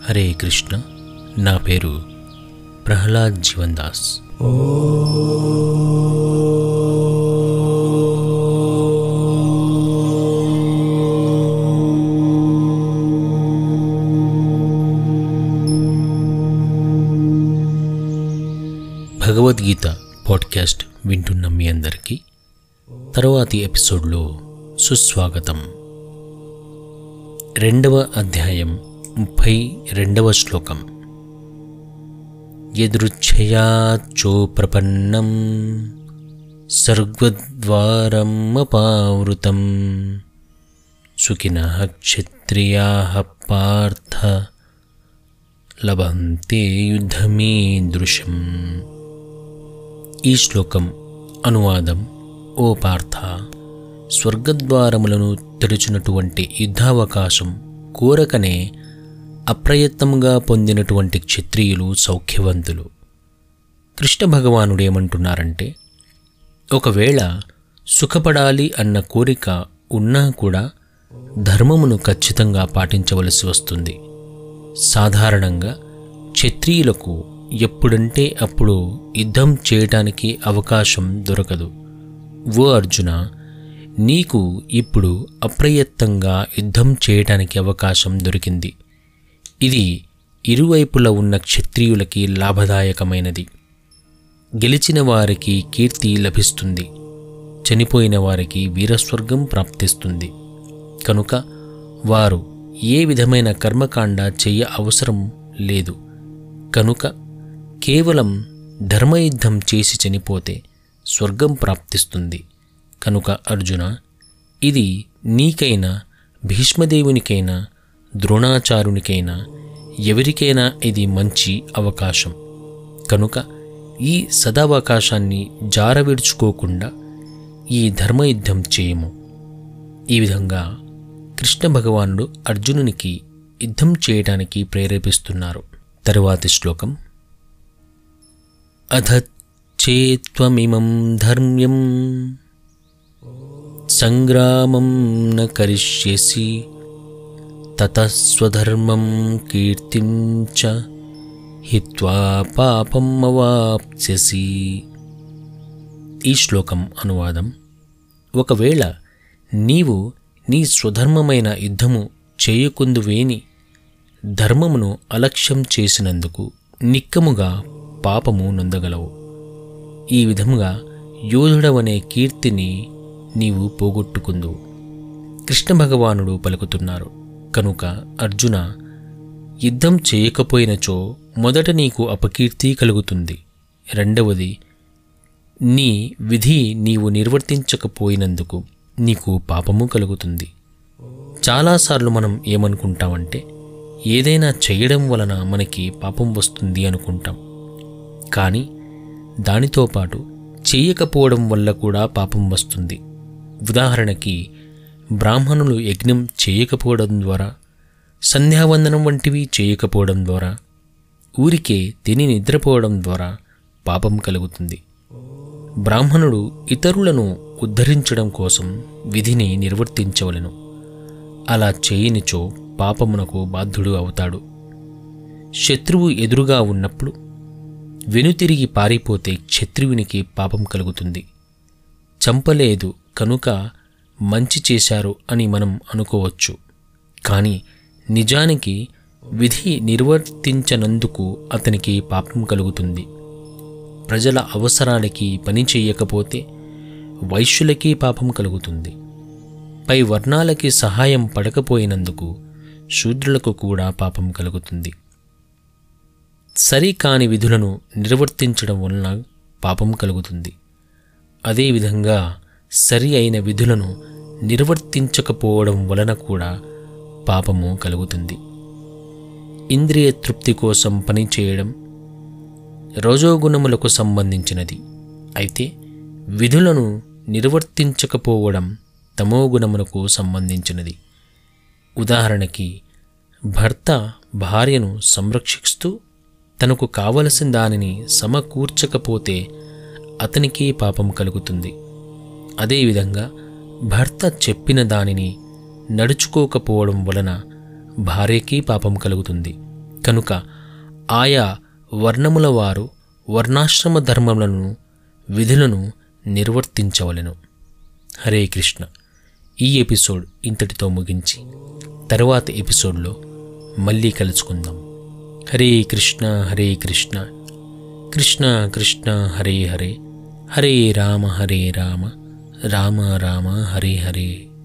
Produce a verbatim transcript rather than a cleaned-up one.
హరే కృష్ణ. నా పేరు ప్రహ్లాద్ జీవన్ దాస్. భగవద్గీత పాడ్కాస్ట్ వింటున్న మీ అందరికీ తరువాతి ఎపిసోడ్లో సుస్వాగతం. రెండవ అధ్యాయం ముప్పై రెండవ శ్లోకం. యదృచ్ఛయా చోప్రపన్నం సర్గద్వారం అపావృతం సుఖినః క్షత్రియాః పార్థ లభంతే యుద్ధమీదృశం. ఈ శ్లోకం అనువాదం: ఓ పార్థ, స్వర్గద్వారములను తెరుచున్నటువంటి యుద్ధావకాశం కోరకనే అప్రయత్నంగా పొందినటువంటి క్షత్రియులు సౌఖ్యవంతులు. కృష్ణ భగవానుడు ఏమంటున్నారంటే, ఒకవేళ సుఖపడాలి అన్న కోరిక ఉన్నా కూడా ధర్మమును ఖచ్చితంగా పాటించవలసి వస్తుంది. సాధారణంగా క్షత్రియులకు ఎప్పుడంటే అప్పుడు యుద్ధం చేయటానికి అవకాశం దొరకదు. ఓ అర్జున, నీకు ఇప్పుడు అప్రయత్నంగా యుద్ధం చేయటానికి అవకాశం దొరికింది. ఇది ఇరువైపులా ఉన్న క్షత్రియులకి లాభదాయకమైనది. గెలిచిన వారికి కీర్తి లభిస్తుంది, చనిపోయిన వారికి వీరస్వర్గం ప్రాప్తిస్తుంది. కనుక వారు ఏ విధమైన కర్మకాండ చెయ్య అవసరం లేదు. కనుక కేవలం ధర్మయుద్ధం చేసి చనిపోతే స్వర్గం ప్రాప్తిస్తుంది. కనుక అర్జున, ఇది నీకైనా, భీష్మదేవునికైనా, ద్రోణాచార్యునికైనా, ఎవరికైనా ఇది మంచి అవకాశం. కనుక ఈ సదావకాశాన్ని జారవిడుచుకోకుండా ఈ ధర్మయుద్ధం చేయము. ఈ విధంగా కృష్ణ భగవానుడు అర్జునునికి యుద్ధం చేయడానికి ప్రేరేపిస్తున్నారు. తరువాతి శ్లోకం. అథ చేత్వమిమం ధర్మ్యం సంగ్రామం న కరిష్యసి తతః స్వధర్మం కీర్తిం చ హిత్వా పాపం అవాప్స్యసి. ఈ శ్లోకం అనువాదం: ఒకవేళ నీవు నీ స్వధర్మమైన యుద్ధము చేయకుందువేని ధర్మమును అలక్ష్యం చేసినందుకు నిక్కముగా పాపము నొందగలవు. ఈ విధముగా యోధుడవనే కీర్తిని నీవు పోగొట్టుకుందువు. కృష్ణ భగవానుడు పలుకుతున్నారు. కనుక అర్జున, యుద్ధం చేయకపోయినచో మొదట నీకు అపకీర్తి కలుగుతుంది. రెండవది, నీ విధి నీవు నిర్వర్తించకపోయినందుకు నీకు పాపము కలుగుతుంది. చాలాసార్లు మనం ఏమనుకుంటామంటే, ఏదైనా చేయడం వలన మనకి పాపం వస్తుంది అనుకుంటాం. కానీ దానితో పాటు చేయకపోవడం వల్ల కూడా పాపం వస్తుంది. ఉదాహరణకి, బ్రాహ్మణులు యజ్ఞం చేయకపోవడం ద్వారా, సంధ్యావందనం వంటివి చేయకపోవడం ద్వారా, ఊరికే తిని నిద్రపోవడం ద్వారా పాపం కలుగుతుంది. బ్రాహ్మణుడు ఇతరులను ఉద్ధరించడం కోసం విధిని నిర్వర్తించవలెను. అలా చేయనిచో పాపమునకు బాధ్యుడు అవుతాడు. శత్రువు ఎదురుగా ఉన్నప్పుడు వెనుతిరిగి పారిపోతే క్షత్రియునికి పాపం కలుగుతుంది. చంపలేదు కనుక మంచి చేశారు అని మనం అనుకోవచ్చు. కానీ నిజానికి విధి నిర్వర్తించనందుకు అతనికి పాపం కలుగుతుంది. ప్రజల అవసరాలకి పని చేయకపోతే వైశ్యులకి పాపం కలుగుతుంది. పై వర్ణాలకి సహాయం పడకపోయినందుకు శూద్రులకు కూడా పాపం కలుగుతుంది. సరికాని విధులను నిర్వర్తించడం వలన పాపం కలుగుతుంది. అదేవిధంగా సరి అయిన విధులను నిర్వర్తించకపోవడం వలన కూడా పాపము కలుగుతుంది. ఇంద్రియ తృప్తి కోసం పనిచేయడం రజోగుణములకు సంబంధించినది అయితే, విధులను నిర్వర్తించకపోవడం తమోగుణములకు సంబంధించినది. ఉదాహరణకి, భర్త భార్యను సంరక్షిస్తూ తనకు కావలసిన దానిని సమకూర్చకపోతే అతనికి పాపం కలుగుతుంది. అదేవిధంగా భర్త చెప్పిన దానిని నడుచుకోకపోవడం వలన భార్యకి పాపం కలుగుతుంది. కనుక ఆయా వర్ణముల వారు వర్ణాశ్రమ ధర్మములను విధులను నిర్వర్తించవలెను. హరే కృష్ణ. ఈ ఎపిసోడ్ ఇంతటితో ముగించి తరువాత ఎపిసోడ్లో మళ్ళీ కలుసుకుందాం. హరే కృష్ణ హరే కృష్ణ కృష్ణ కృష్ణ హరే హరే హరే రామ హరే రామ రామ రామ హరే హరే.